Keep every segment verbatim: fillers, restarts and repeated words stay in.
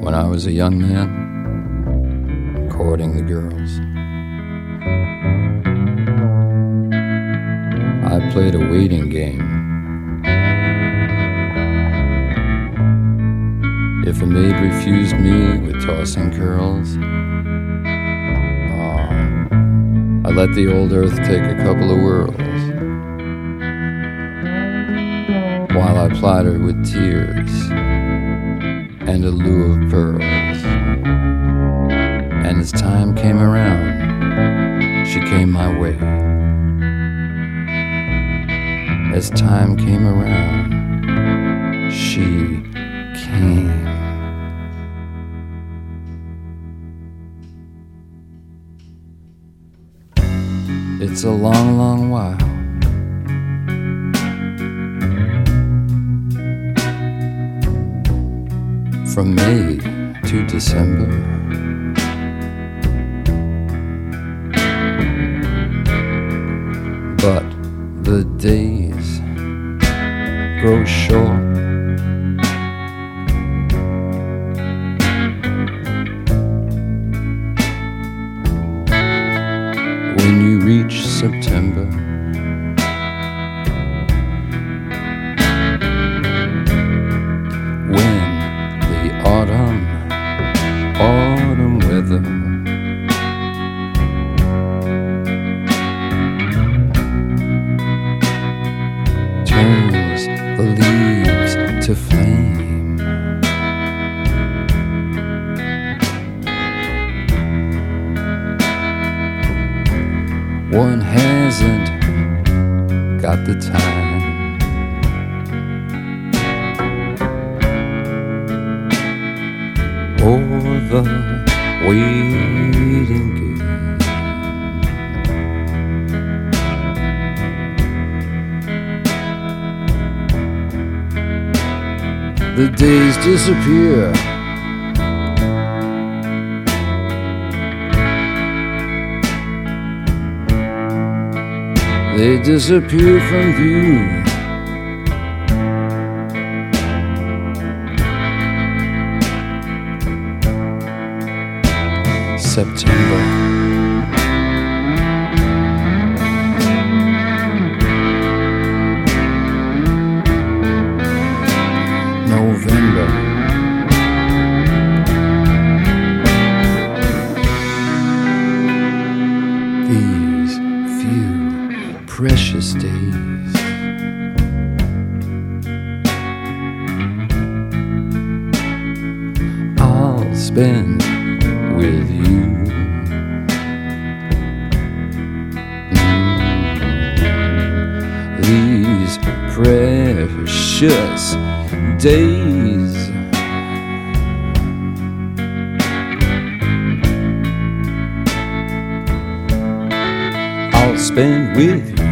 when I was a young man, courting the girls. I played a waiting game. If a maid refused me with tossing curls, oh, I let the old earth take a couple of whirls, while I plied her with tears and a lure of pearls. And as time came around, she came my way. As time came around, she came. It's a long, long while from May to December. But the days grow short. When you reach September, when the autumn, autumn weather turns the leaves to flame, one hasn't got the time or the waiting game. The days disappear, they disappear from view. September, November, these few precious days I'll spend with you. Mm. These precious days I'll spend with you.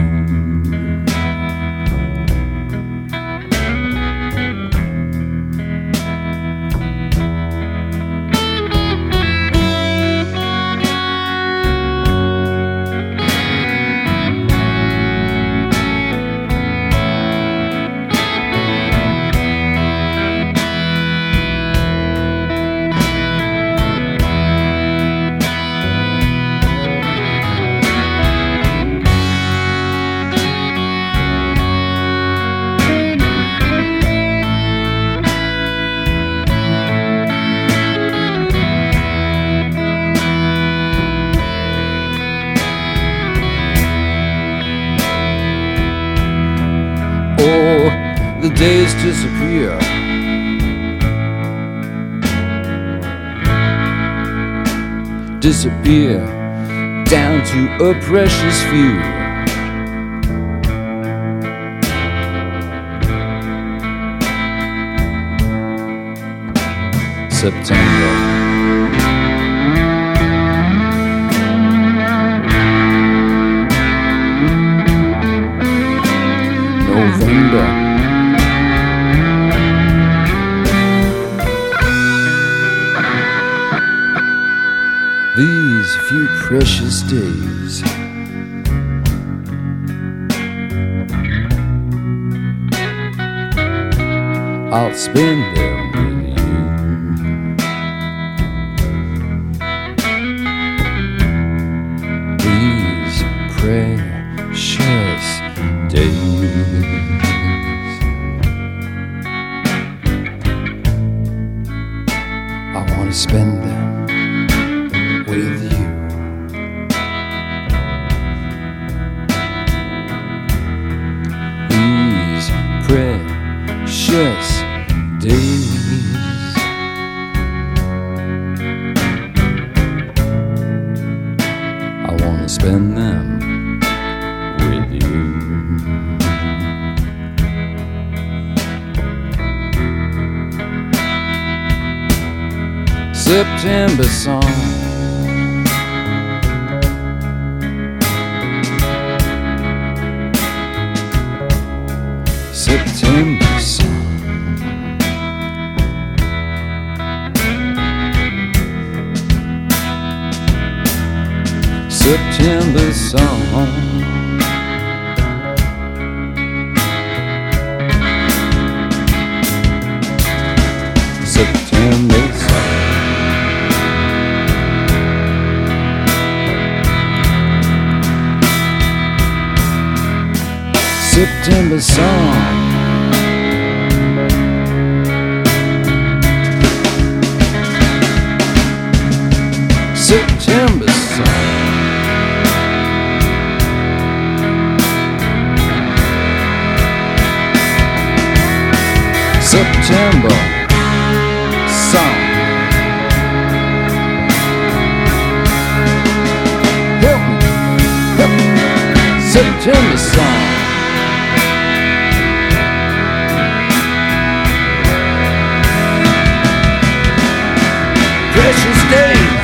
The days disappear, disappear down to a precious few. September, November, these few precious days I'll spend them with you. I want to spend them with you. These precious days, I want to spend them with you. September song, September song, September song, September song. September song, September song, September song. Help me, help me. September song. Precious days,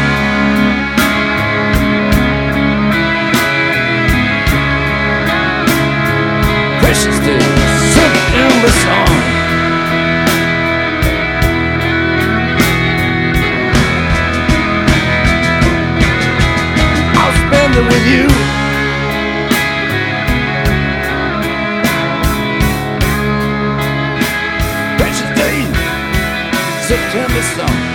precious days, September song. I'll spend it with you. Precious days, September song.